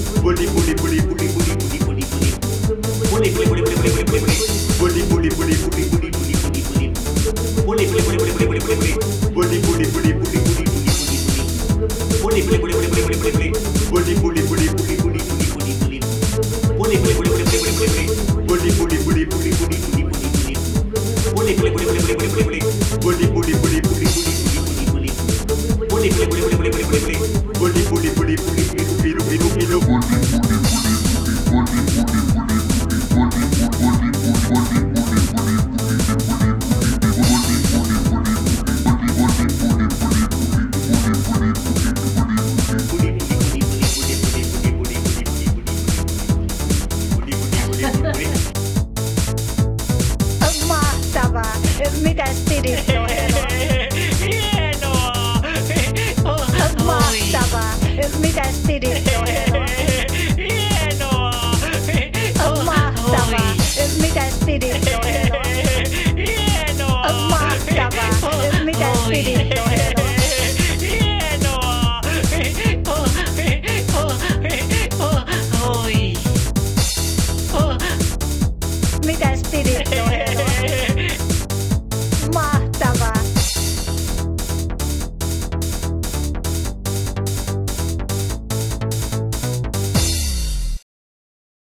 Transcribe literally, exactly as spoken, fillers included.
Bully, bully, bully, bully, bully, bully, bully, bully. Bully, bully, bully, bully, bully, bully, bully. Bully, bully, bully, bully, bully, bully, bully, bully. Bully, bully, bully, bully, bully, bully, bully. Bully, bully, bully, bully, bully, bully, bully. Bully, bully, bully, bully, bully, bully, bully. Bully, bully, bully, bully, bully, bully, bully, bully. Bully, bully, bully, bully, bully, bully, bully. Bully, bully, bully, bully, bully, bully, bully. Bully, bully, bully, bully, bully, bully, bully. Bully, bully, bully, bully, bully, bully, bully, bully. Bully, bully, bully, bully, bully, bully, bully. Bully, bully, bully, bully, bully, bully, bully, bully. Mahtavaa! Mitäs pidit ohjelmaa? Hienoa! Mahtavaa! Mitäs pidit ohjelmaa? Hienoa! Mahtavaa! Mitäs pidit ohjelmaa? Hienoa! Mahtavaa! Mitäs pidit ohjelmaa? Hienoa! Oi! Mitäs pidit ohjelmaa?